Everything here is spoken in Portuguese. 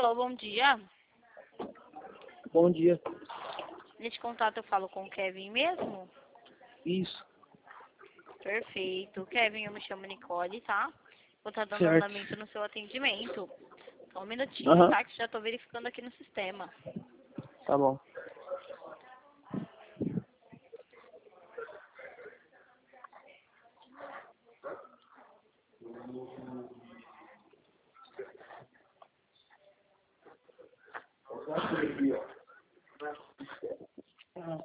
Alô, bom dia. Bom dia. Neste contato eu falo com o Kevin mesmo? Isso, Perfeito. Kevin, eu me chamo Nicole, tá? Vou estar dando certo. andamento no seu atendimento. Só um minutinho, Aham, tá? Que já tô verificando aqui no sistema. tá bom.